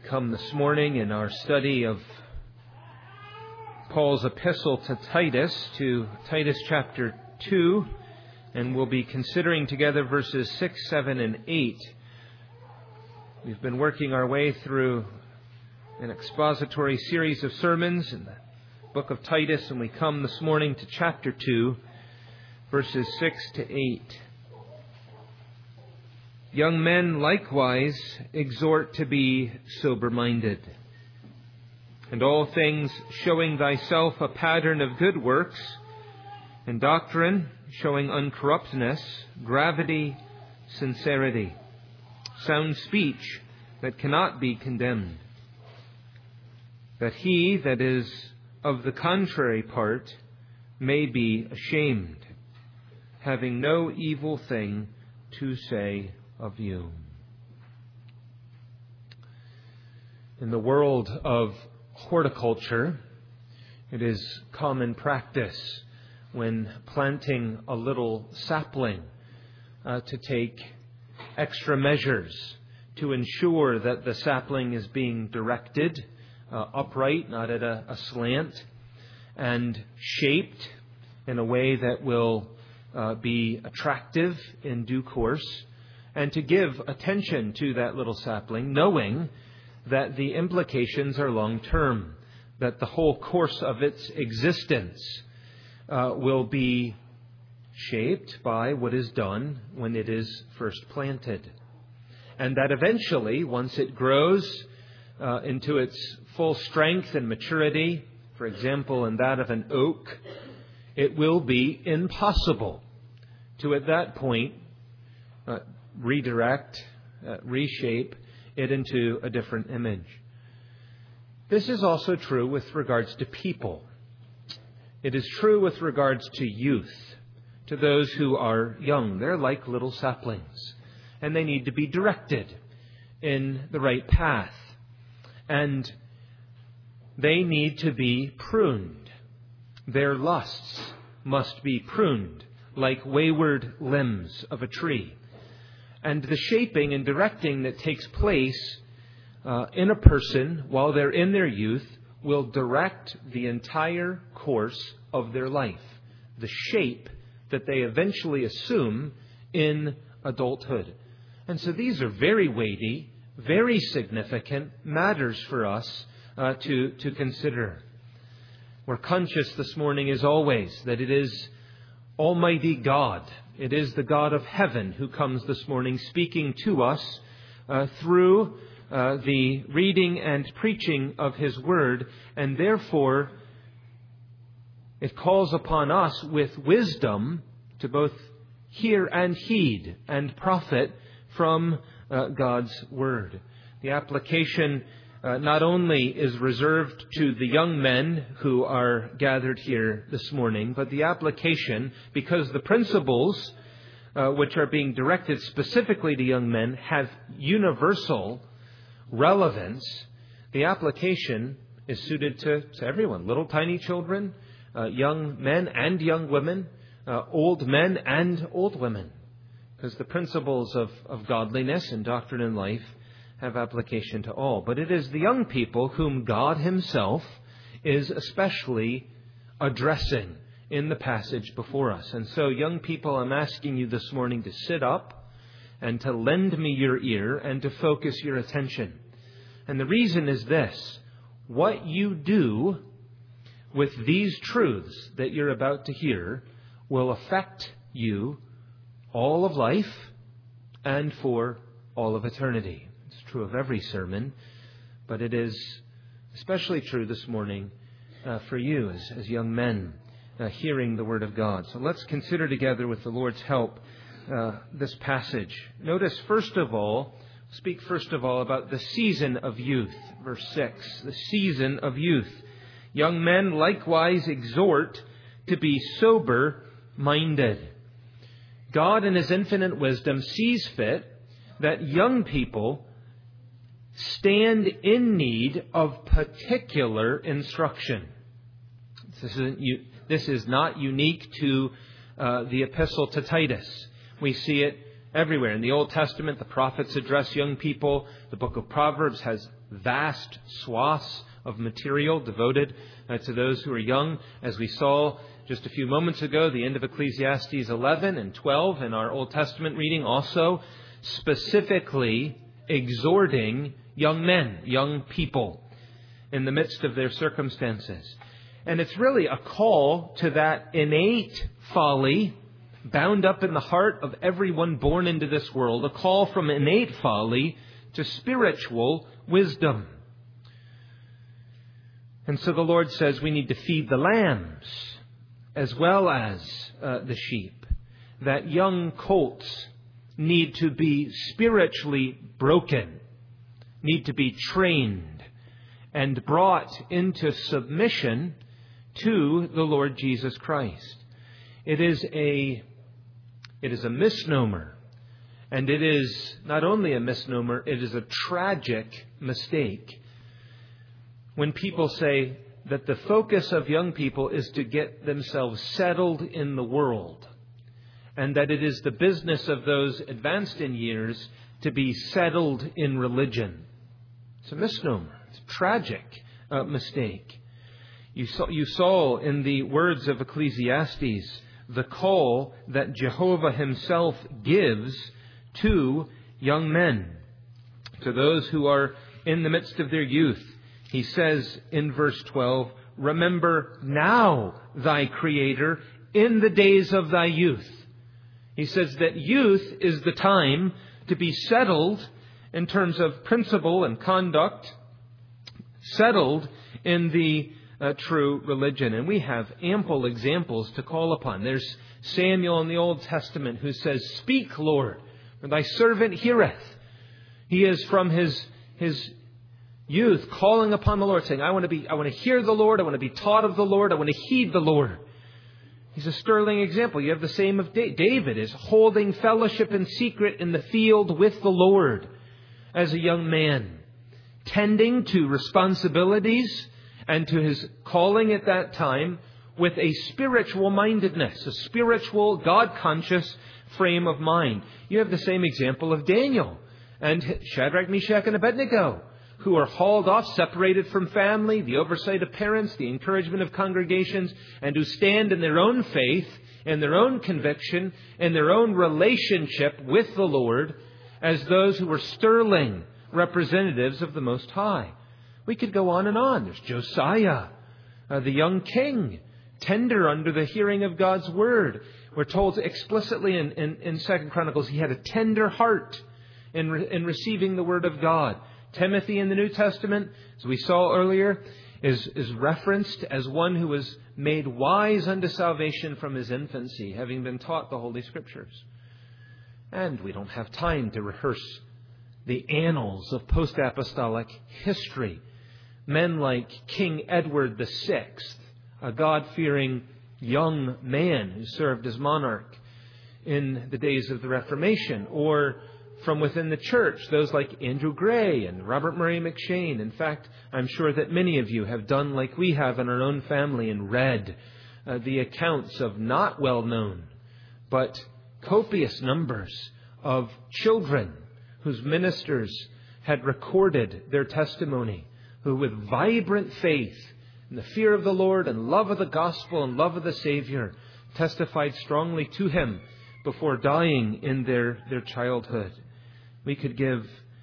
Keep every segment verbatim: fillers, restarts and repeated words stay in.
come this morning in our study of Paul's epistle to Titus, to Titus chapter two, and we'll be considering together verses six, seven, and eight. We've been working our way through an expository series of sermons in the book of Titus, and we come this morning to chapter two, verses six to eight. Young men likewise exhort to be sober-minded, and all things showing thyself a pattern of good works, and doctrine showing uncorruptness, gravity, sincerity, sound speech that cannot be condemned. That he that is of the contrary part may be ashamed, having no evil thing to say of you. In the world of horticulture, it is common practice when planting a little sapling uh, to take extra measures to ensure that the sapling is being directed uh, upright, not at a, a slant, and shaped in a way that will uh, be attractive in due course, and to give attention to that little sapling, knowing that the implications are long-term, that the whole course of its existence uh, will be shaped by what is done when it is first planted. And that eventually, once it grows uh, into its full strength and maturity, for example, in that of an oak, it will be impossible to, at that point, uh, redirect, uh, reshape it into a different image. This is also true with regards to people. It is true with regards to youth, to those who are young. They're like little saplings, and they need to be directed in the right path. And they need to be pruned. Their lusts must be pruned like wayward limbs of a tree. And the shaping and directing that takes place uh, in a person while they're in their youth will direct the entire course of their life, the shape that they eventually assume in adulthood. And so these are very weighty, very significant matters for us uh, to, to consider. We're conscious this morning, as always, that it is Almighty God, it is the God of heaven who comes this morning speaking to us uh, through uh, the reading and preaching of His Word, and therefore it calls upon us with wisdom to both hear and heed and profit from uh, God's Word. The application uh, not only is reserved to the young men who are gathered here this morning, but the application, because the principles uh, which are being directed specifically to young men have universal relevance, the application is suited to, to everyone, little tiny children, uh, young men and young women, uh, old men and old women, because the principles of, of godliness and doctrine and life have application to all. But it is the young people whom God Himself is especially addressing in the passage before us. And so, young people, I'm asking you this morning to sit up and to lend me your ear and to focus your attention. And the reason is this: what you do with these truths that you're about to hear will affect you all of life and for all of eternity. It's true of every sermon, but it is especially true this morning uh, for you as, as young men uh, hearing the Word of God. So let's consider together with the Lord's help uh, this passage. Notice first of all, speak first of all about the season of youth. Verse six, the season of youth. Young men likewise exhort to be sober-minded. God in His infinite wisdom sees fit that young people stand in need of particular instruction. This isn't, this is not unique to uh, the epistle to Titus. We see it everywhere. In the Old Testament, the prophets address young people. The book of Proverbs has vast swaths of material devoted uh, to those who are young. As we saw just a few moments ago, the end of Ecclesiastes eleven and twelve in our Old Testament reading also specifically exhorting young men, young people in the midst of their circumstances. And it's really a call to that innate folly bound up in the heart of everyone born into this world, a call from innate folly to spiritual wisdom. And so the Lord says we need to feed the lambs as well as uh, the sheep. That young colts need to be spiritually broken, need to be trained and brought into submission to the Lord Jesus Christ. It is a, it is a misnomer. And it is not only a misnomer, it is a tragic mistake when people say that the focus of young people is to get themselves settled in the world, and that it is the business of those advanced in years to be settled in religion. It's a misnomer. It's a tragic uh, mistake. You saw, you saw in the words of Ecclesiastes the call that Jehovah himself gives to young men, to those who are in the midst of their youth. He says in verse twelve, "Remember now thy Creator in the days of thy youth." He says that youth is the time to be settled in terms of principle and conduct, settled in the uh, true religion. And we have ample examples to call upon. There's Samuel in the Old Testament who says, "Speak, Lord, for thy servant heareth." He is from his his youth calling upon the Lord, saying, I want to be, I want to hear the Lord, I want to be taught of the Lord, I want to heed the Lord. He's a sterling example. You have the same of David, is holding fellowship in secret in the field with the Lord as a young man, tending to responsibilities and to his calling at that time with a spiritual mindedness, a spiritual, God-conscious frame of mind. You have the same example of Daniel and Shadrach, Meshach, and Abednego, who are hauled off, separated from family, the oversight of parents, the encouragement of congregations, and who stand in their own faith, in their own conviction, in their own relationship with the Lord, as those who were sterling representatives of the Most High. We could go on and on. There's Josiah, uh, the young king, tender under the hearing of God's word. We're told explicitly in, in, in Second Chronicles, he had a tender heart in, re, in receiving the word of God. Timothy in the New Testament, as we saw earlier, is, is referenced as one who was made wise unto salvation from his infancy, having been taught the Holy Scriptures. And we don't have time to rehearse the annals of post-apostolic history. Men like King Edward the Sixth, a God-fearing young man who served as monarch in the days of the Reformation, or from within the church, those like Andrew Gray and Robert Murray McShane. In fact, I'm sure that many of you have done like we have in our own family and read uh, the accounts of not well-known, but copious numbers of children whose ministers had recorded their testimony, who with vibrant faith and the fear of the Lord and love of the gospel and love of the Savior testified strongly to Him before dying in their, their childhood. We could give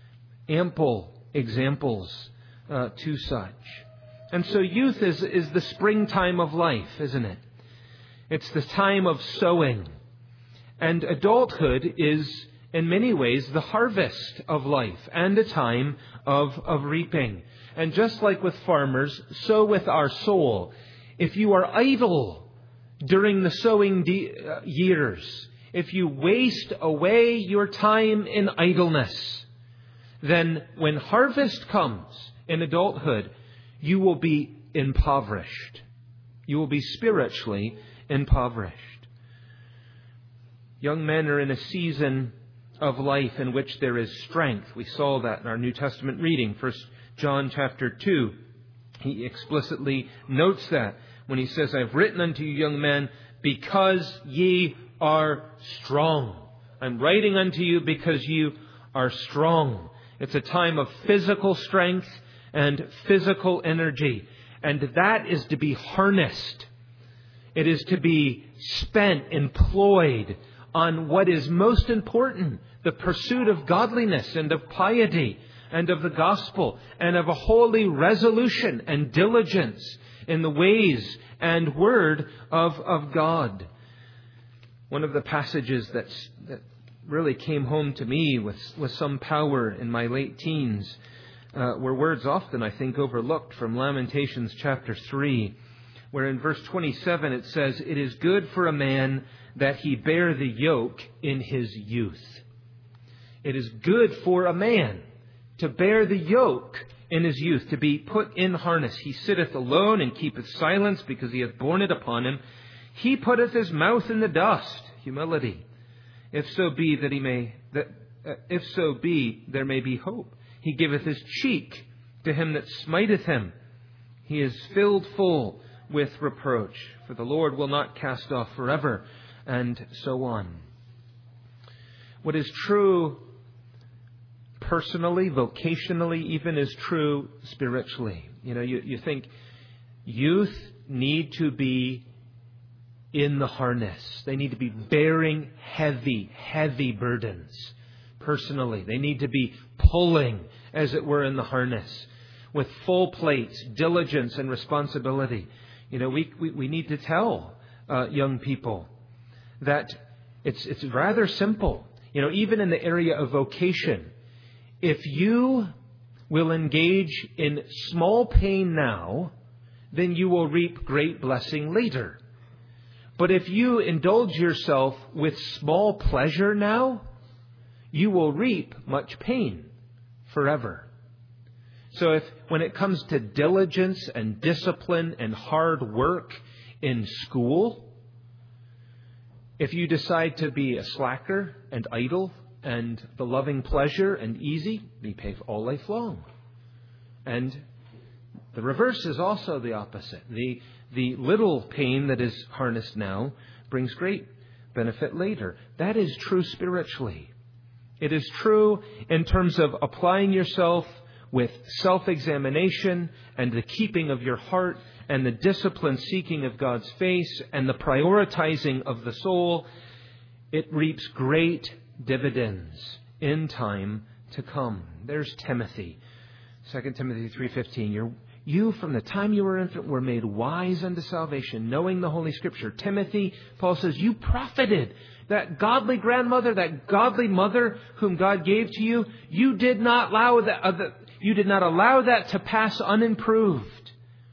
ample examples uh, to such. And so youth is, is the springtime of life, isn't it? It's the time of sowing. And adulthood is, in many ways, the harvest of life and a time of, of reaping. And just like with farmers, so with our soul. If you are idle during the sowing de- uh, years, if you waste away your time in idleness, then when harvest comes in adulthood, you will be impoverished. You will be spiritually impoverished. Young men are in a season of life in which there is strength. We saw that in our New Testament reading, First John chapter two. He explicitly notes that when he says, I've written unto you, young men, because ye are strong. I'm writing unto you because you are strong. It's a time of physical strength and physical energy. And that is to be harnessed. It is to be spent, employed on what is most important, the pursuit of godliness and of piety and of the gospel and of a holy resolution and diligence in the ways and word of, of God. One of the passages that's, that really came home to me with, with some power in my late teens uh, were words often, I think, overlooked from Lamentations chapter three, where in verse twenty-seven it says, "It is good for a man that he bear the yoke in his youth." It is good for a man to bear the yoke in his youth, to be put in harness. He sitteth alone and keepeth silence, because he hath borne it upon him. He putteth his mouth in the dust. Humility. If so be that he may, that uh, if so be there may be hope. He giveth his cheek to him that smiteth him. He is filled full with reproach. For the Lord will not cast off forever, and so on. What is true personally, vocationally, even is true spiritually. You know, you, you think youth need to be in the harness. They need to be bearing heavy, heavy burdens personally. They need to be pulling, as it were, in the harness with full plates, diligence and responsibility. You know, we, we, we need to tell uh, young people that it's, it's rather simple. You know, even in the area of vocation, if you will engage in small pain now, then you will reap great blessing later. But if you indulge yourself with small pleasure now, you will reap much pain forever. So if when it comes to diligence and discipline and hard work in school, if you decide to be a slacker and idle and the loving pleasure and easy, be paid all life long. And the reverse is also the opposite. The the little pain that is harnessed now brings great benefit later. That is true spiritually. It is true in terms of applying yourself with self-examination and the keeping of your heart and the disciplined seeking of God's face and the prioritizing of the soul. It reaps great dividends in time to come. There's Timothy. Second Timothy three fifteen. You're, you, from the time you were infant, were made wise unto salvation, knowing the Holy Scripture. Timothy, Paul says, you profited. That godly grandmother, that godly mother whom God gave to you, you did not allow that, uh, the, you did not allow that to pass unimproved.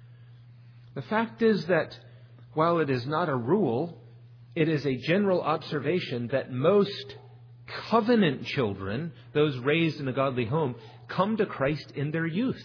The fact is that while it is not a rule, it is a general observation that most covenant children, those raised in a godly home, come to Christ in their youth.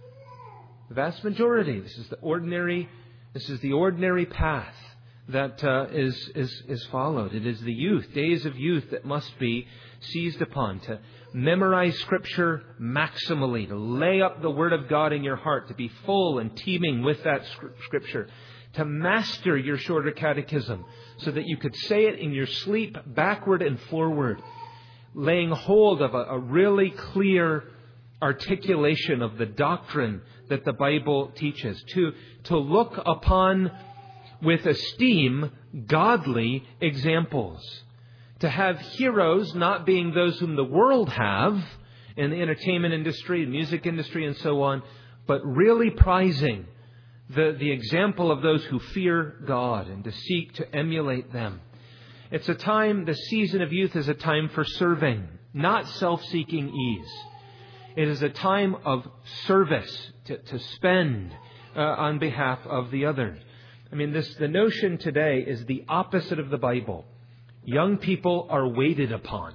The vast majority. This is the ordinary. This is the ordinary path that uh, is is is followed. It is the youth, days of youth, that must be seized upon, to memorize Scripture maximally, to lay up the Word of God in your heart, to be full and teeming with that Scripture, to master your shorter catechism so that you could say it in your sleep backward and forward, laying hold of a, a really clear articulation of the doctrine that the Bible teaches, to, to look upon with esteem godly examples, to have heroes not being those whom the world have in the entertainment industry, music industry and so on, but really prizing the, the example of those who fear God and to seek to emulate them. It's a time, the season of youth is a time for serving, not self-seeking ease. It is a time of service to, to spend uh, on behalf of the others. I mean, this the notion today is the opposite of the Bible. Young people are waited upon.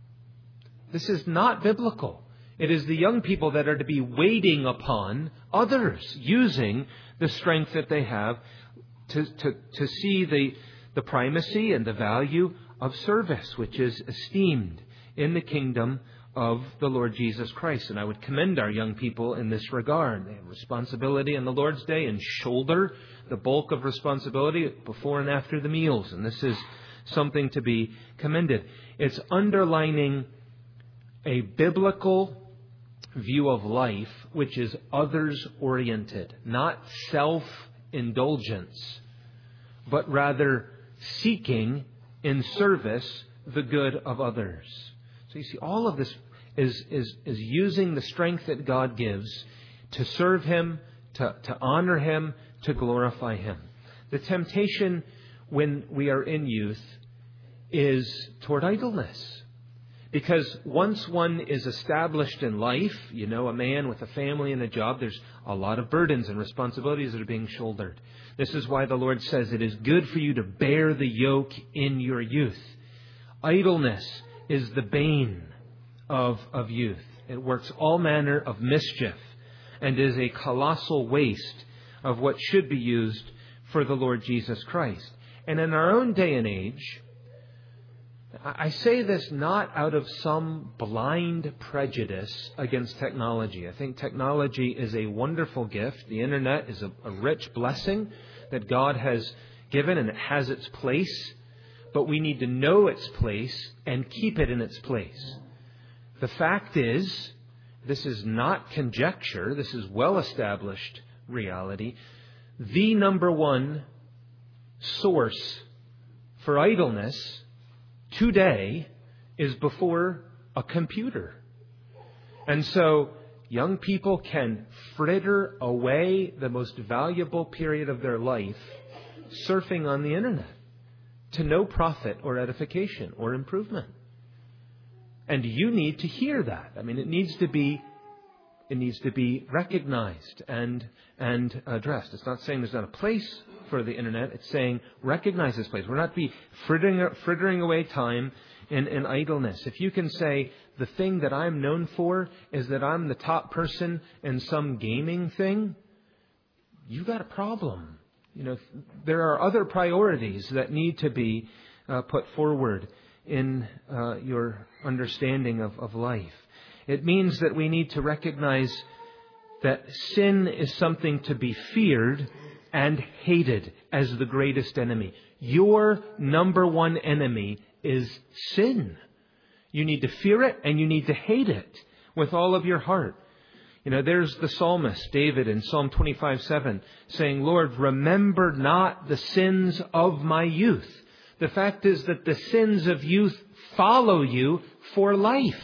This is not biblical. It is the young people that are to be waiting upon others, using the strength that they have to, to, to see the, the primacy and the value of service, which is esteemed in the kingdom of the Lord Jesus Christ. And I would commend our young people in this regard. They have responsibility on the Lord's Day and shoulder the bulk of responsibility before and after the meals. And this is something to be commended. It's underlining a biblical view of life which is others-oriented, not self-indulgence, but rather seeking in service the good of others. So you see, all of this is, is, is using the strength that God gives to serve Him, to, to honor Him, to glorify Him. The temptation when we are in youth is toward idleness. Because once one is established in life, you know, a man with a family and a job, there's a lot of burdens and responsibilities that are being shouldered. This is why the Lord says it is good for you to bear the yoke in your youth. Idleness is the bane of, of youth. It works all manner of mischief and is a colossal waste of what should be used for the Lord Jesus Christ. And in our own day and age, I say this not out of some blind prejudice against technology. I think technology is a wonderful gift. The internet is a, a rich blessing that God has given, and it has its place. But we need to know its place and keep it in its place. The fact is, this is not conjecture. This is well-established reality. The number one source for idleness today is before a computer. And so young people can fritter away the most valuable period of their life surfing on the internet to no profit or edification or improvement. And you need to hear that. I mean, it needs to be it needs to be recognized and and addressed. It's not saying there's not a place for the internet. It's saying recognize this place. We're not be frittering, frittering away time in, in idleness. If you can say the thing that I'm known for is that I'm the top person in some gaming thing, you've got a problem. You know, there are other priorities that need to be uh, put forward in uh, your understanding of, of life. It means that we need to recognize that sin is something to be feared and hated as the greatest enemy. Your number one enemy is sin. You need to fear it and you need to hate it with all of your heart. You know, there's the psalmist, David, in Psalm twenty-five seven, saying, Lord, remember not the sins of my youth. The fact is that the sins of youth follow you for life.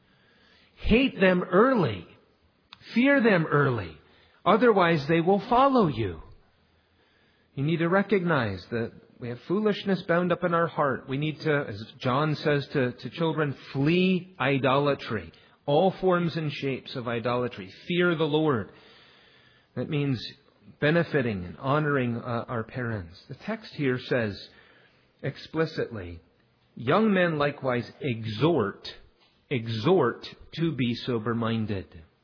Hate them early. Fear them early. Otherwise, they will follow you. You need to recognize that we have foolishness bound up in our heart. We need to, as John says to, to children, flee idolatry. All forms and shapes of idolatry. Fear the Lord. That means benefiting and honoring uh, our parents. The text here says explicitly, young men likewise exhort, exhort to be sober-minded.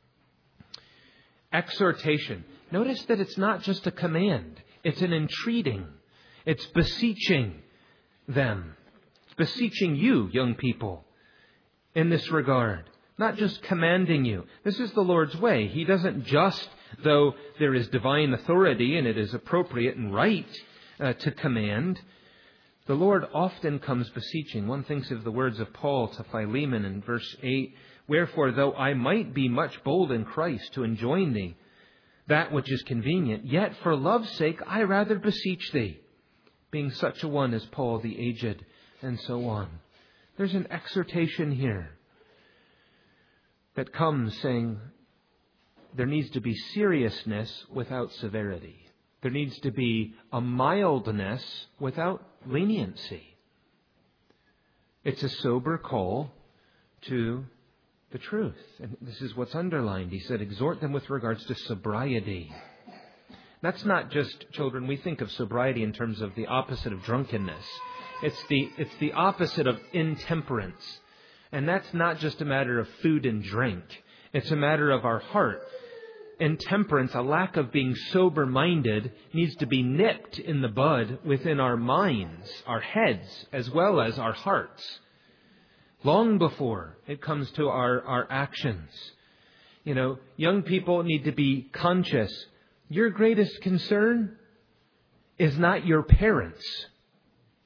Exhortation. Notice that it's not just a command. It's an entreating. It's beseeching them. It's beseeching you, young people, in this regard. Not just commanding you. This is the Lord's way. He doesn't just, though there is divine authority and it is appropriate and right uh, to command, the Lord often comes beseeching. One thinks of the words of Paul to Philemon in verse eight, wherefore, though I might be much bold in Christ to enjoin thee that which is convenient, yet for love's sake I rather beseech thee, being such a one as Paul the aged, and so on. There's an exhortation here that comes saying there needs to be seriousness without severity. There needs to be a mildness without leniency. It's a sober call to the truth. And this is what's underlined. He said, exhort them with regards to sobriety. That's not just, children, we think of sobriety in terms of the opposite of drunkenness. It's the, it's the opposite of intemperance. And that's not just a matter of food and drink. It's a matter of our heart. Intemperance, a lack of being sober-minded, needs to be nipped in the bud within our minds, our heads, as well as our hearts, long before it comes to our, our actions. You know, young people need to be conscious. Your greatest concern is not your parents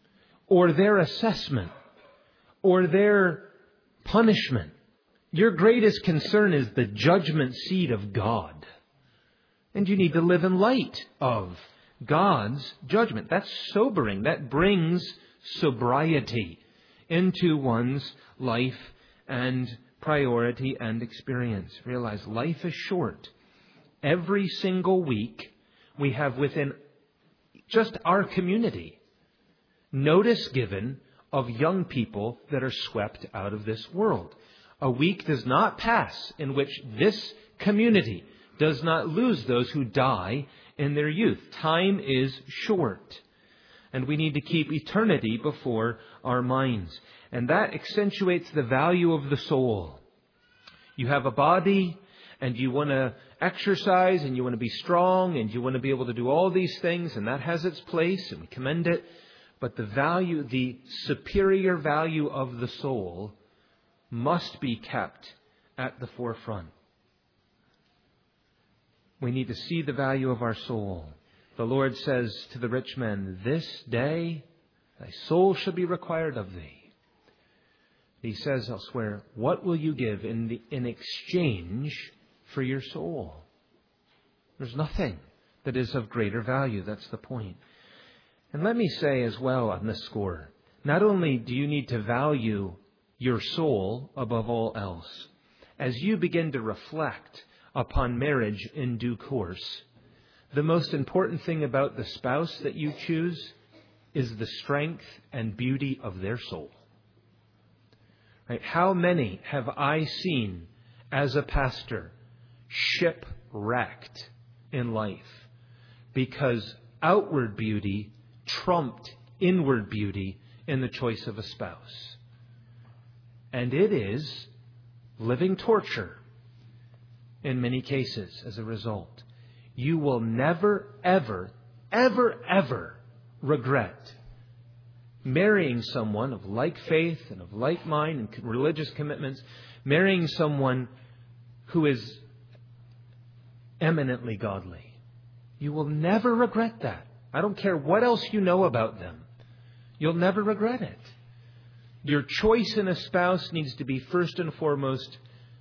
or their assessment or their punishment. Your greatest concern is the judgment seat of God. And you need to live in light of God's judgment. That's sobering. That brings sobriety into one's life and priority and experience. Realize life is short. Every single week we have within just our community notice given of young people that are swept out of this world. A week does not pass in which this community does not lose those who die in their youth. Time is short, and we need to keep eternity before our minds. And that accentuates the value of the soul. You have a body, and you want to exercise, and you want to be strong, and you want to be able to do all these things, and that has its place, and we commend it. But the value, the superior value of the soul must be kept at the forefront. We need to see the value of our soul. The Lord says to the rich man, "This day thy soul shall be required of thee." He says elsewhere, "What will you give in the, in exchange for your soul?" There's nothing that is of greater value. That's the point. And let me say as well on this score, not only do you need to value your soul above all else, as you begin to reflect upon marriage in due course, the most important thing about the spouse that you choose is the strength and beauty of their soul. Right? How many have I seen as a pastor shipwrecked in life because outward beauty trumped inward beauty in the choice of a spouse? And it is living torture in many cases as a result. You will never, ever, ever, ever regret marrying someone of like faith and of like mind and religious commitments, marrying someone who is eminently godly. You will never regret that. I don't care what else you know about them. You'll never regret it. Your choice in a spouse needs to be first and foremost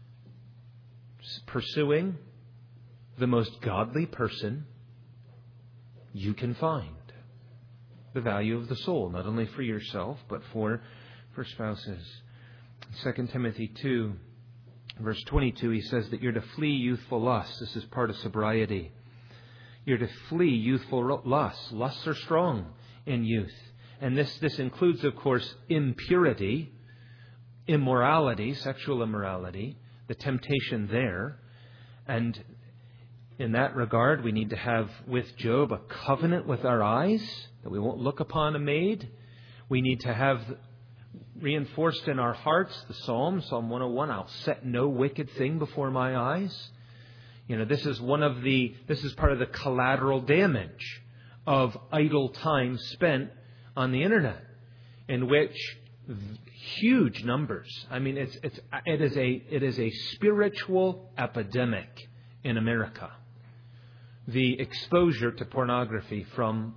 pursuing the most godly person you can find. The value of the soul, not only for yourself, but for, for spouses. Second Timothy two, verse twenty-two, he says that you're to flee youthful lusts. This is part of sobriety. You're to flee youthful lusts. Lusts are strong in youth. And this, this includes, of course, impurity, immorality, sexual immorality, the temptation there. And in that regard, we need to have with Job a covenant with our eyes, that we won't look upon a maid. We need to have reinforced in our hearts the Psalm, Psalm one oh one, I'll set no wicked thing before my eyes. You know, this is one of the, this is part of the collateral damage of idle time spent on the internet, in which huge numbers, I mean, it's, it's, it is a, it is a spiritual epidemic in America. The exposure to pornography from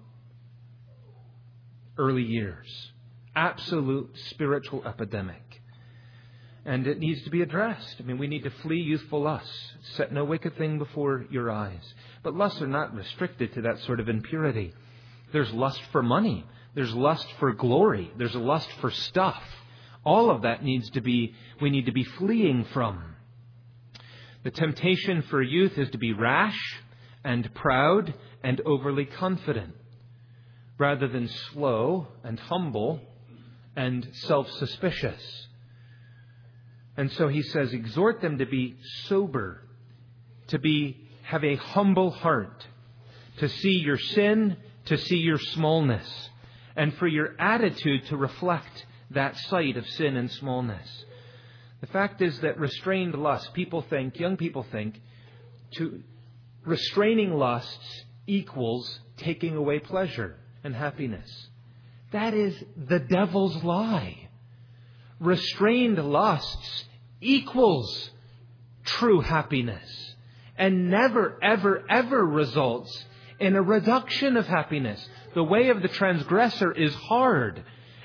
early years. Absolute spiritual epidemic. And it needs to be addressed. I mean, we need to flee youthful lusts. Set no wicked thing before your eyes. But lusts are not restricted to that sort of impurity. There's lust for money. There's lust for glory. There's a lust for stuff. All of that needs to be, we need to be fleeing from. The temptation for youth is to be rash and proud and overly confident, rather than slow and humble and self-suspicious. And so he says, exhort them to be sober, to be, have a humble heart, to see your sin, to see your smallness, and for your attitude to reflect that sight of sin and smallness. The fact is that restrained lust, people think, young people think, to restraining lusts equals taking away pleasure and happiness. That is the devil's lie. Restrained lusts equals true happiness, and never, ever, ever results in a reduction of happiness. The way of the transgressor is hard,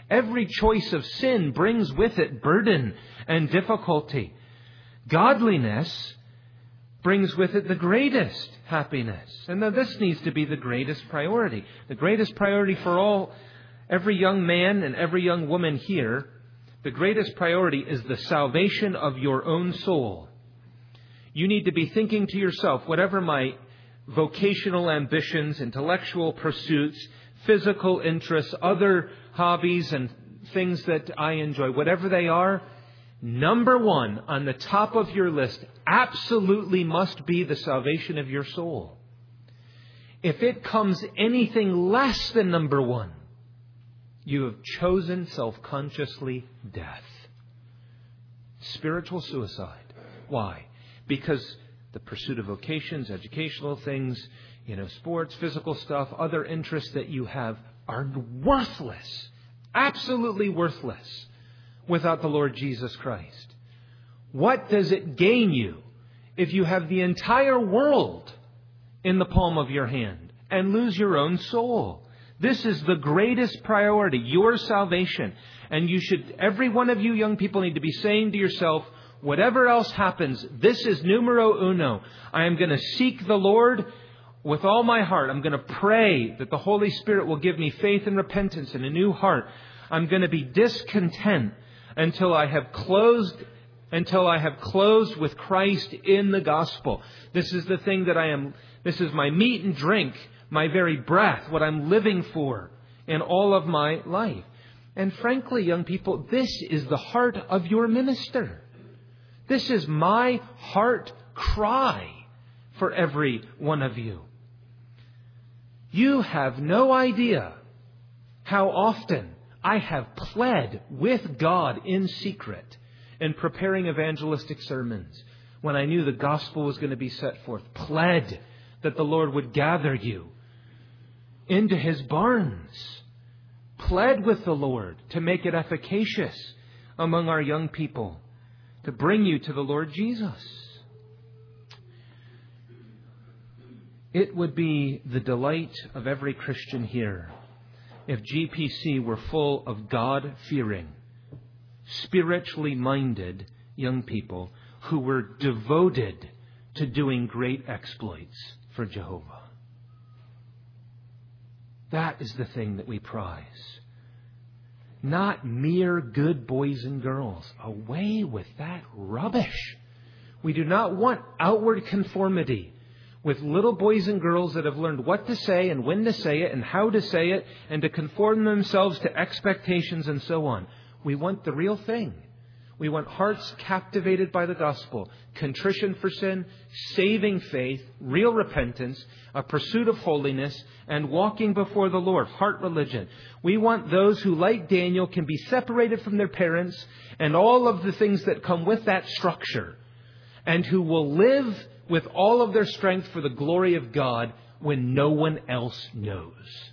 Every choice of sin brings with it burden and difficulty. Godliness brings with it the greatest happiness. And now this needs to be the greatest priority. The greatest priority for all, every young man and every young woman here, the greatest priority is the salvation of your own soul. You need to be thinking to yourself, whatever my vocational ambitions, intellectual pursuits, physical interests, other hobbies and things that I enjoy, whatever they are, number one on the top of your list absolutely must be the salvation of your soul. If it comes anything less than number one, you have chosen self-consciously death. Spiritual suicide. Why? Because the pursuit of vocations, educational things, you know, sports, physical stuff, other interests that you have are worthless. Absolutely worthless without the Lord Jesus Christ. What does it gain you if you have the entire world in the palm of your hand and lose your own soul? This is the greatest priority, your salvation. And you should, every one of you young people need to be saying to yourself, whatever else happens, this is numero uno. I am going to seek the Lord with all my heart. I'm going to pray that the Holy Spirit will give me faith and repentance and a new heart. I'm going to be discontent until I have closed, until I have closed with Christ in the gospel. This is the thing that I am, this is my meat and drink, my very breath, what I'm living for in all of my life. And frankly, young people, this is the heart of your minister. This is my heart cry for every one of you. You have no idea how often I have pled with God in secret in preparing evangelistic sermons when I knew the gospel was going to be set forth. Pled that the Lord would gather you into His barns. Pled with the Lord to make it efficacious among our young people, to bring you to the Lord Jesus. It would be the delight of every Christian here if G P C were full of God-fearing, spiritually minded young people who were devoted to doing great exploits for Jehovah. That is the thing that we prize. Not mere good boys and girls. Away with that rubbish. We do not want outward conformity with little boys and girls that have learned what to say and when to say it and how to say it and to conform themselves to expectations and so on. We want the real thing. We want hearts captivated by the gospel, contrition for sin, saving faith, real repentance, a pursuit of holiness, and walking before the Lord, heart religion. We want those who, like Daniel, can be separated from their parents and all of the things that come with that structure, and who will live with all of their strength for the glory of God when no one else knows.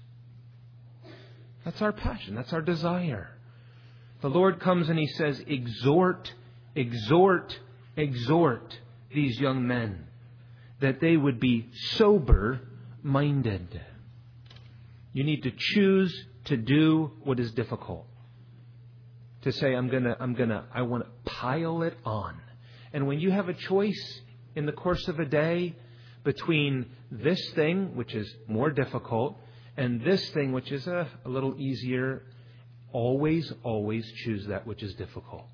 That's our passion. That's our desire. The Lord comes and He says, exhort, exhort, exhort these young men that they would be sober-minded. You need to choose to do what is difficult. To say, I'm gonna, I'm gonna, I want to pile it on. And when you have a choice in the course of a day between this thing, which is more difficult, and this thing, which is a, a little easier, always, always choose that which is difficult.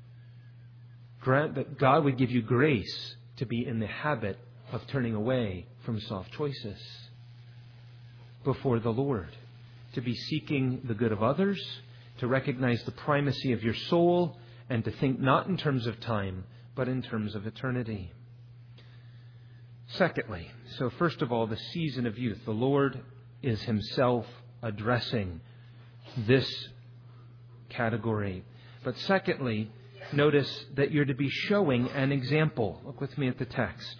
Grant that God would give you grace to be in the habit of turning away from soft choices before the Lord, to be seeking the good of others, to recognize the primacy of your soul, and to think not in terms of time, but in terms of eternity. Secondly, so first of all, the season of youth. The Lord is Himself addressing this category. But secondly, notice that you're to be showing an example. Look with me at the text.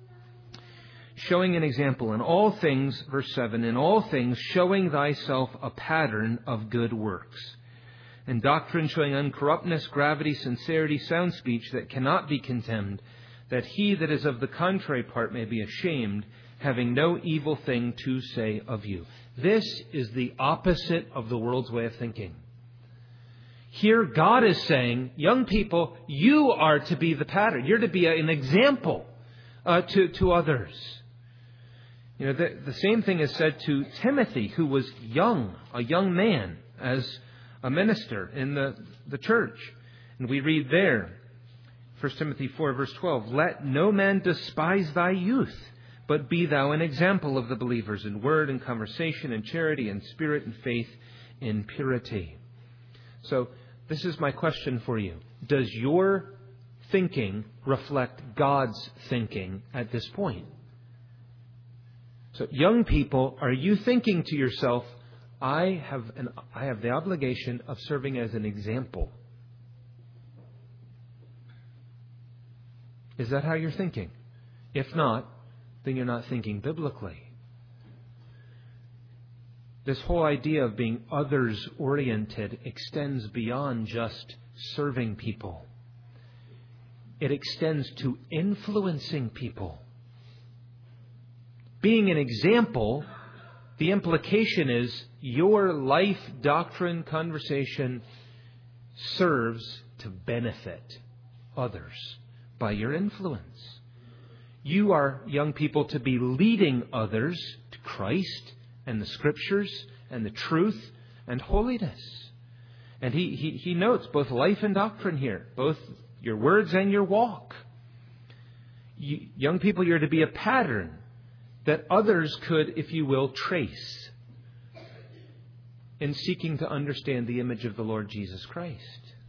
Showing an example in all things, verse seven, in all things showing thyself a pattern of good works. In doctrine showing uncorruptness, gravity, sincerity, sound speech that cannot be contemned, that he that is of the contrary part may be ashamed, having no evil thing to say of you. This is the opposite of the world's way of thinking. Here God is saying, young people, you are to be the pattern. You're to be an example uh, to, to others. You know, the, the same thing is said to Timothy, who was young, a young man, as a minister in the, the church. And we read there, First Timothy four, verse twelve, let no man despise thy youth, but be thou an example of the believers in word and conversation and charity and spirit and faith in purity. So this is my question for you. Does your thinking reflect God's thinking at this point? So young people, are you thinking to yourself, I have an, I have the obligation of serving as an example? Is that how you're thinking? If not, then you're not thinking biblically. This whole idea of being others-oriented extends beyond just serving people. It extends to influencing people. Being an example, the implication is your life, doctrine, conversation serves to benefit others by your influence. You are, young people, to be leading others to Christ and the Scriptures and the truth and holiness. And he, he, he notes both life and doctrine here, both your words and your walk. You, young people, you're to be a pattern that others could, if you will, trace in seeking to understand the image of the Lord Jesus Christ.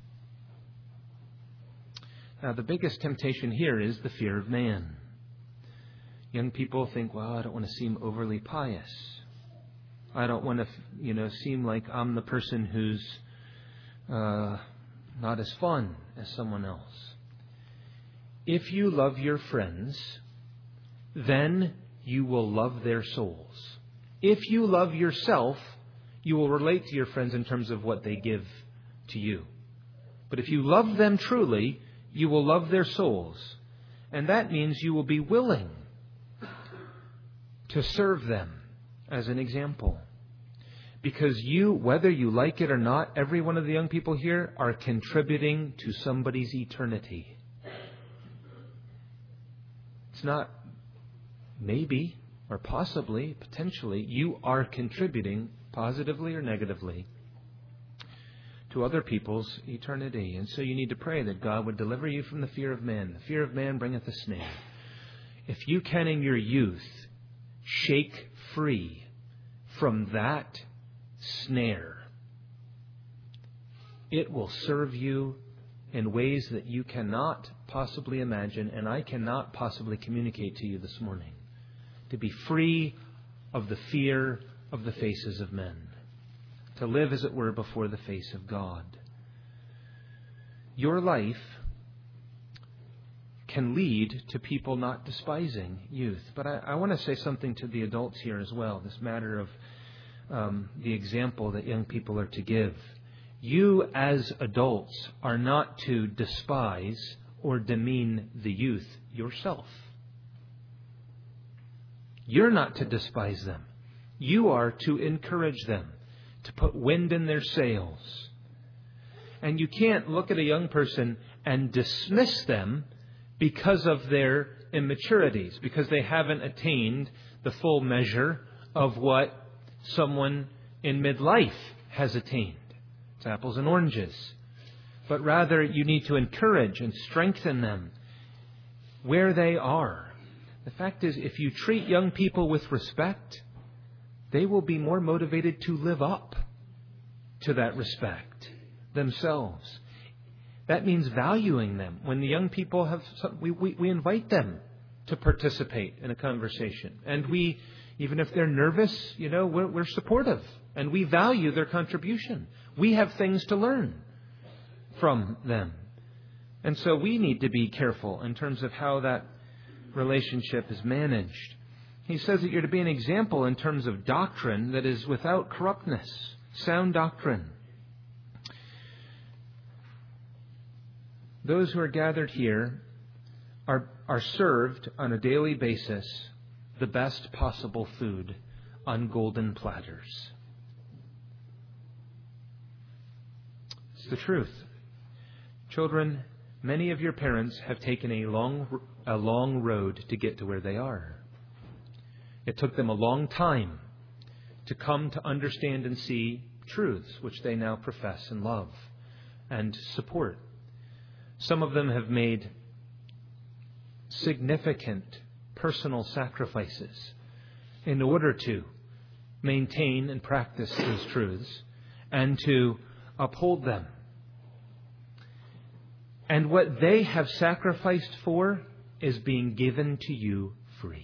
Now, the biggest temptation here is the fear of man. Young people think, well, I don't want to seem overly pious. I don't want to, you know, seem like I'm the person who's uh, not as fun as someone else. If you love your friends, then you will love their souls. If you love yourself, you will relate to your friends in terms of what they give to you. But if you love them truly, you will love their souls. And that means you will be willing to serve them as an example. Because you, whether you like it or not, every one of the young people here are contributing to somebody's eternity. It's not maybe or possibly, potentially, you are contributing positively or negatively to other people's eternity. And so you need to pray that God would deliver you from the fear of man. The fear of man bringeth a snare. If you can in your youth shake free from that snare, it will serve you in ways that you cannot possibly imagine, and I cannot possibly communicate to you this morning. To be free of the fear of the faces of men. To live, as it were, before the face of God. Your life can lead to people not despising youth. But I, I want to say something to the adults here as well. This matter of um, the example that young people are to give. You as adults are not to despise or demean the youth yourself. You're not to despise them. You are to encourage them, to put wind in their sails. And you can't look at a young person and dismiss them because of their immaturities, because they haven't attained the full measure of what someone in midlife has attained. It's apples and oranges. But rather, you need to encourage and strengthen them where they are. The fact is, if you treat young people with respect, they will be more motivated to live up to that respect themselves. That means valuing them. When the young people have, we, we, we invite them to participate in a conversation. And we, even if they're nervous, you know, we're, we're supportive. And we value their contribution. We have things to learn from them. And so we need to be careful in terms of how that relationship is managed. He says that you're to be an example in terms of doctrine that is without corruptness, sound doctrine. Those who are gathered here are, are served on a daily basis the best possible food on golden platters. the truth. Children, many of your parents have taken a long, a long road to get to where they are. It took them a long time to come to understand and see truths which they now profess and love and support. Some of them have made significant personal sacrifices in order to maintain and practice these truths and to uphold them. And what they have sacrificed for is being given to you free.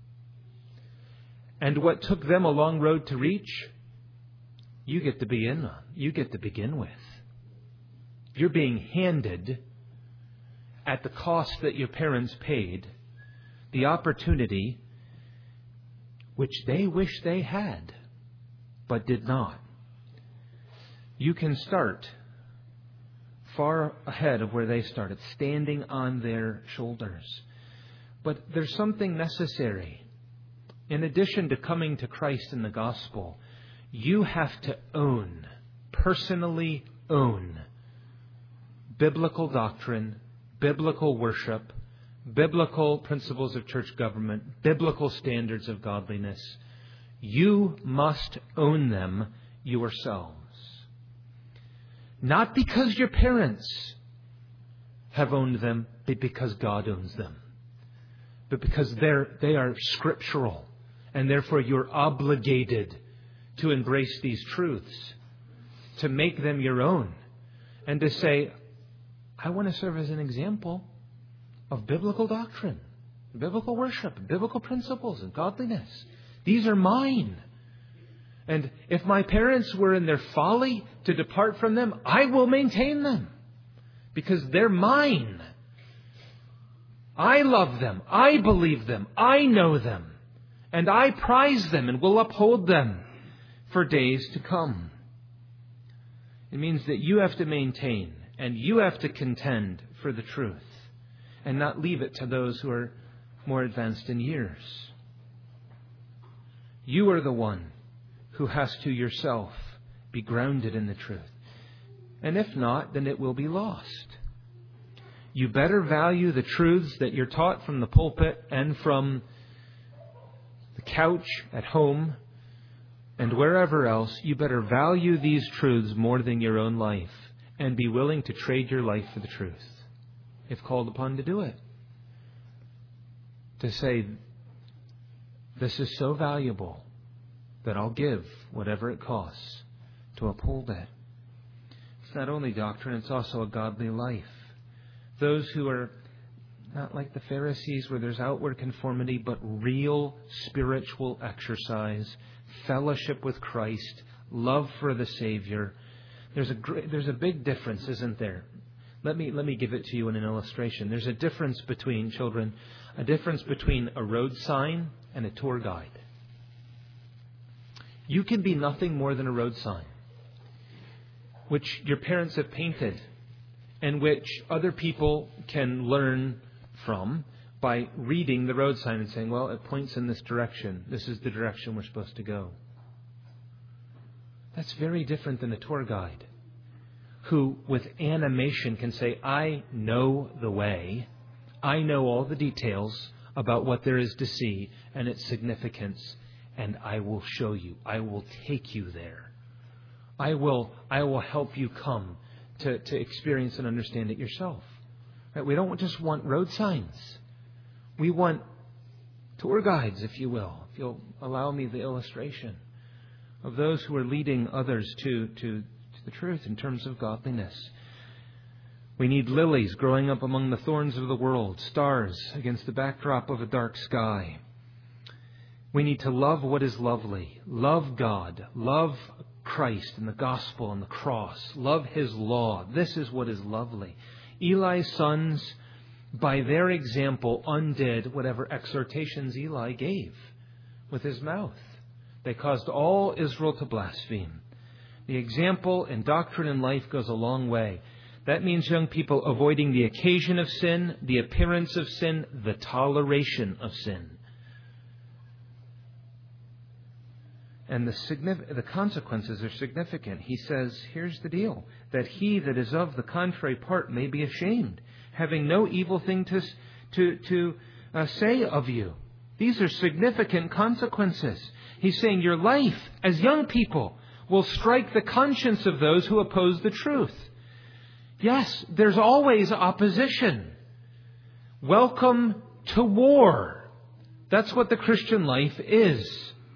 And what took them a long road to reach, you get to be in on. You get to begin with. You're being handed, at the cost that your parents paid, the opportunity which they wish they had, but did not. You can start far ahead of where they started, standing on their shoulders. But there's something necessary. In addition to coming to Christ in the gospel, you have to own, personally own, biblical doctrine, biblical worship, biblical principles of church government, biblical standards of godliness. You must own them yourselves. Not because your parents have owned them, but because God owns them. But because they're, they are scriptural, and therefore you're obligated to embrace these truths, to make them your own, and to say, I want to serve as an example of biblical doctrine, biblical worship, biblical principles, and godliness. These are mine. And if my parents were in their folly to depart from them, I will maintain them because they're mine. I love them. I believe them. I know them. And I prize them and will uphold them for days to come. It means that you have to maintain and you have to contend for the truth and not leave it to those who are more advanced in years. You are the one who has to yourself be grounded in the truth. And if not, then it will be lost. You better value the truths that you're taught from the pulpit and from the couch at home and wherever else. You better value these truths more than your own life and be willing to trade your life for the truth if called upon to do it. To say, this is so valuable that I'll give whatever it costs to uphold it. It's not only doctrine, it's also a godly life. Those who are not like the Pharisees where there's outward conformity, but real spiritual exercise, fellowship with Christ, love for the Savior. There's a great, there's a big difference, isn't there? Let me let me give it to you in an illustration. There's a difference between children, a difference between a road sign and a tour guide. You can be nothing more than a road sign, which your parents have painted and which other people can learn from by reading the road sign and saying, well, it points in this direction. This is the direction we're supposed to go. That's very different than a tour guide who, with animation, can say, I know the way. I know all the details about what there is to see and its significance. And I will show you. I will take you there. I will I will help you come to, to experience and understand it yourself. Right? We don't just want road signs. We want tour guides, if you will, if you'll allow me the illustration of those who are leading others to, to, to the truth in terms of godliness. We need lilies growing up among the thorns of the world, stars against the backdrop of a dark sky. We need to love what is lovely. Love God. Love Christ and the gospel and the cross. Love His law. This is what is lovely. Eli's sons, by their example, undid whatever exhortations Eli gave with his mouth. They caused all Israel to blaspheme. The example in doctrine and life goes a long way. That means, young people, avoiding the occasion of sin, the appearance of sin, the toleration of sin. And the, signif- the consequences are significant. He says, here's the deal, that he that is of the contrary part may be ashamed, having no evil thing to, to, to uh, say of you. These are significant consequences. He's saying your life as young people will strike the conscience of those who oppose the truth. Yes, there's always opposition. Welcome to war. That's what the Christian life is.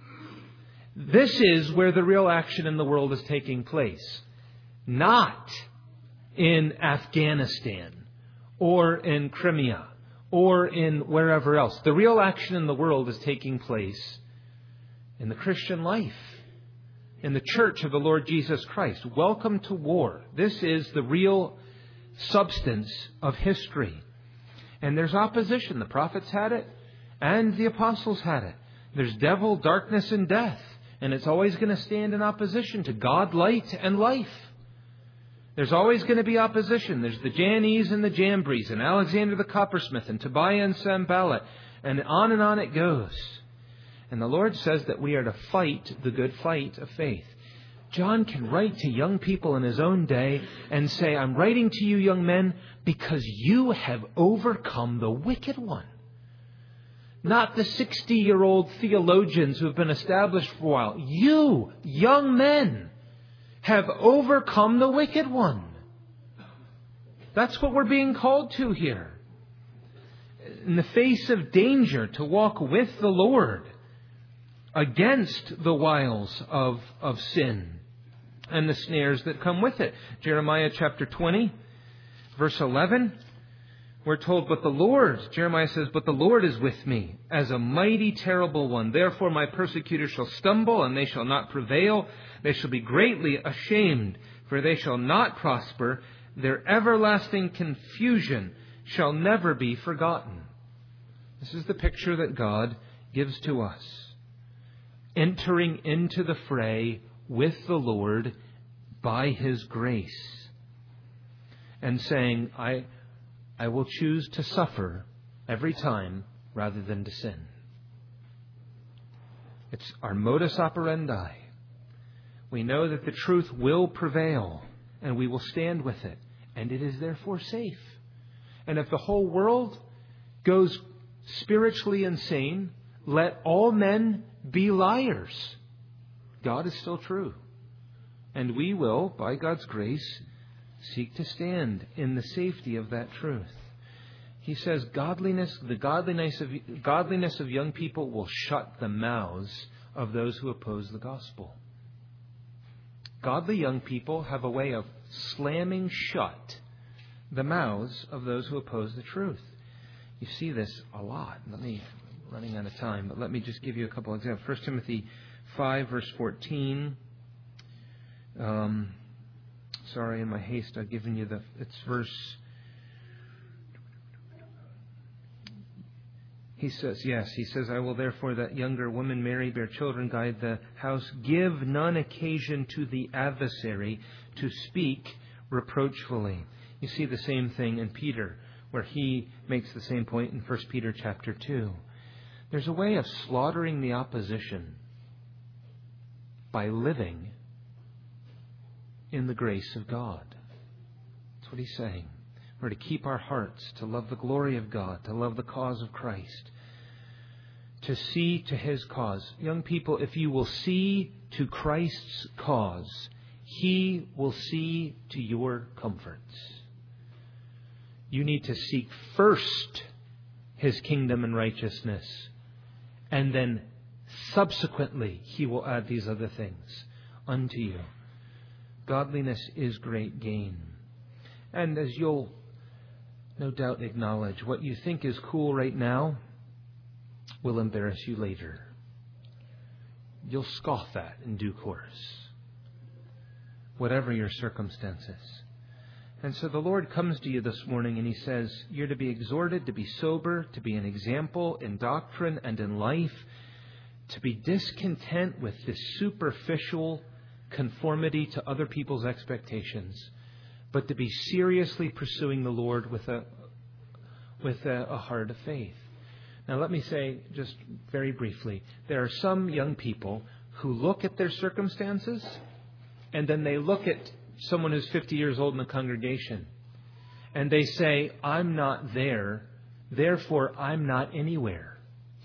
This is where the real action in the world is taking place. Not in Afghanistan or in Crimea or in wherever else. The real action in the world is taking place in the Christian life, in the church of the Lord Jesus Christ. Welcome to war. This is the real substance of history. And there's opposition. The prophets had it and the apostles had it. There's devil, darkness, and death. And it's always going to stand in opposition to God, light, and life. There's always going to be opposition. There's the Jannes and the Jambres, and Alexander the coppersmith, and Tobiah and Sanballat, and on and on it goes. And the Lord says that we are to fight the good fight of faith. John can write to young people in his own day and say, I'm writing to you, young men, because you have overcome the wicked one. Not the sixty-year-old theologians who have been established for a while. You, young men, have overcome the wicked one. That's what we're being called to here. In the face of danger, to walk with the Lord against the wiles of, of sin and the snares that come with it. Jeremiah chapter twenty, verse eleven. We're told, but the Lord, Jeremiah says, but the Lord is with me as a mighty, terrible one. Therefore my persecutors shall stumble, and they shall not prevail. They shall be greatly ashamed, for they shall not prosper. Their everlasting confusion shall never be forgotten. This is the picture that God gives to us. Entering into the fray with the Lord by His grace. And saying, I... I will choose to suffer every time rather than to sin. It's our modus operandi. We know that the truth will prevail and we will stand with it. And it is therefore safe. And if the whole world goes spiritually insane, let all men be liars. God is still true. And we will, by God's grace, seek to stand in the safety of that truth. He says godliness, the godliness of, godliness of young people will shut the mouths of those who oppose the gospel. Godly young people have a way of slamming shut the mouths of those who oppose the truth. You see this a lot. Let me, I'm running out of time, but let me just give you a couple of examples. First Timothy five, verse fourteen. Um... Sorry, in my haste, I've given you the, it's verse. He says, yes, he says, I will therefore that younger women marry, bear children, guide the house, give none occasion to the adversary to speak reproachfully. You see the same thing in Peter, where he makes the same point in First Peter chapter two. There's a way of slaughtering the opposition by living in the grace of God. That's what he's saying. We're to keep our hearts, to love the glory of God, to love the cause of Christ, to see to His cause. Young people, if you will see to Christ's cause, He will see to your comforts. You need to seek first His kingdom and righteousness, and then subsequently He will add these other things unto you. Godliness is great gain. And as you'll no doubt acknowledge, what you think is cool right now will embarrass you later. You'll scoff at in due course, whatever your circumstances. And so the Lord comes to you this morning and He says, you're to be exhorted to be sober, to be an example in doctrine and in life, to be discontent with this superficial conformity to other people's expectations, but to be seriously pursuing the Lord with a with a, a heart of faith. Now let me say just very briefly, there are some young people who look at their circumstances and then they look at someone who's fifty years old in the congregation and they say, I'm not there, therefore I'm not anywhere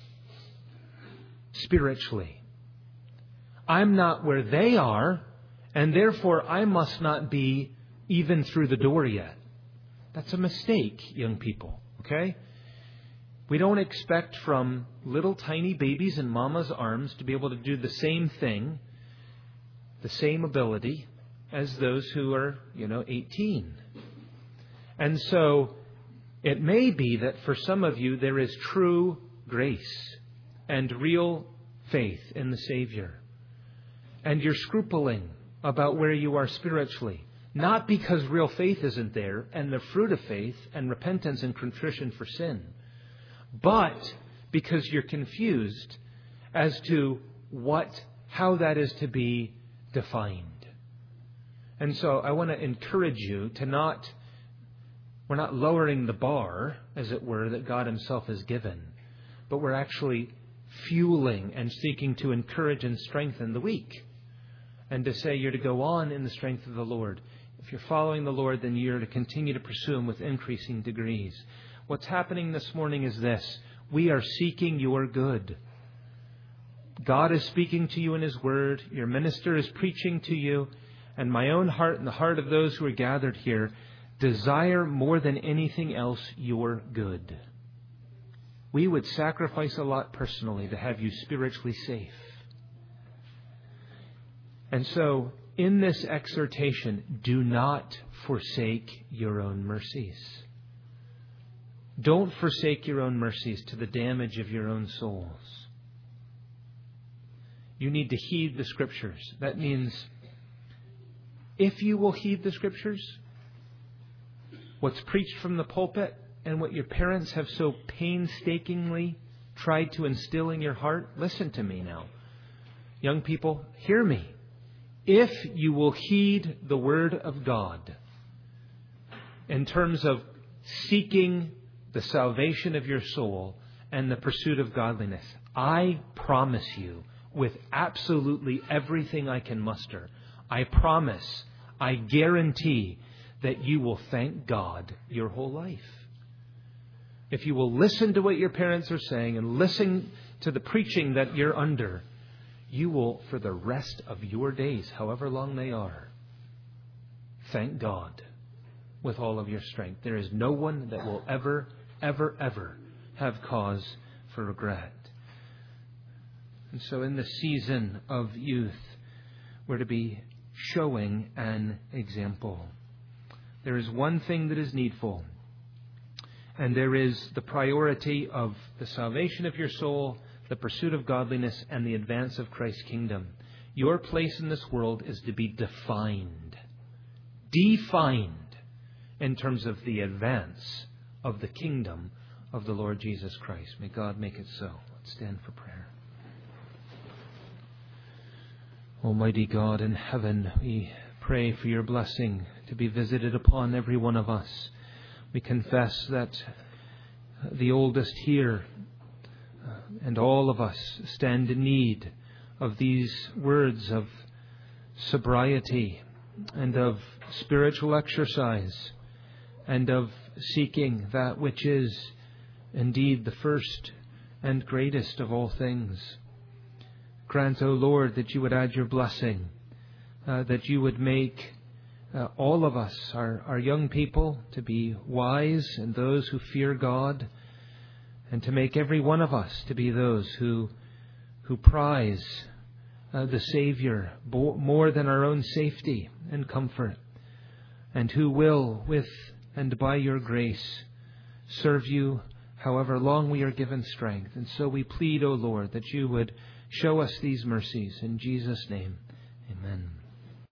spiritually. I'm not where they are, and therefore I must not be even through the door yet. That's a mistake, young people, okay? We don't expect from little tiny babies in mama's arms to be able to do the same thing, the same ability as those who are, you know, eighteen. And so it may be that for some of you there is true grace and real faith in the Savior. And you're scrupling about where you are spiritually. Not because real faith isn't there and the fruit of faith and repentance and contrition for sin, but because you're confused as to what, how that is to be defined. And so I want to encourage you to not, we're not lowering the bar, as it were, that God Himself has given, but we're actually fueling and seeking to encourage and strengthen the weak. And to say you're to go on in the strength of the Lord. If you're following the Lord, then you're to continue to pursue Him with increasing degrees. What's happening this morning is this. We are seeking your good. God is speaking to you in His Word. Your minister is preaching to you. And my own heart and the heart of those who are gathered here desire more than anything else your good. We would sacrifice a lot personally to have you spiritually safe. And so, in this exhortation, do not forsake your own mercies. Don't forsake your own mercies to the damage of your own souls. You need to heed the Scriptures. That means, if you will heed the Scriptures, what's preached from the pulpit and what your parents have so painstakingly tried to instill in your heart, listen to me now. Young people, hear me. If you will heed the Word of God in terms of seeking the salvation of your soul and the pursuit of godliness, I promise you, with absolutely everything I can muster, I promise, I guarantee that you will thank God your whole life. If you will listen to what your parents are saying and listen to the preaching that you're under, you will, for the rest of your days, however long they are, thank God with all of your strength. There is no one that will ever, ever, ever have cause for regret. And so in the season of youth, we're to be showing an example. There is one thing that is needful, and there is the priority of the salvation of your soul, the pursuit of godliness, and the advance of Christ's kingdom. Your place in this world is to be defined. Defined in terms of the advance of the kingdom of the Lord Jesus Christ. May God make it so. Let's stand for prayer. Almighty God in heaven, we pray for your blessing to be visited upon every one of us. We confess that the oldest here and all of us stand in need of these words of sobriety and of spiritual exercise and of seeking that which is indeed the first and greatest of all things. Grant, O Lord, that you would add your blessing, uh, that you would make uh, all of us, our, our young people, to be wise and those who fear God, and to make every one of us to be those who who prize uh, the Savior bo- more than our own safety and comfort, and who will, with and by your grace, serve you however long we are given strength. And so we plead, O Lord, that you would show us these mercies. In Jesus' name, amen.